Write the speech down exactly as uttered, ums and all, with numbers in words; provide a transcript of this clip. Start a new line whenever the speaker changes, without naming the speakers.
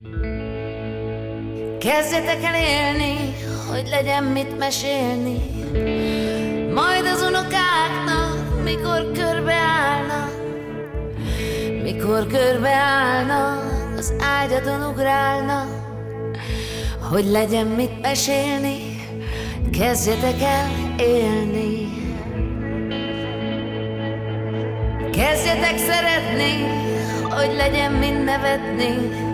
Kezdjetek el élni, hogy legyen mit mesélni, majd az unokáknak, mikor körbeállnak, mikor körbeállnak, az ágyadon ugrálnak, hogy legyen mit mesélni, kezdjetek el élni. Kezdjetek szeretni, hogy legyen mind nevetni,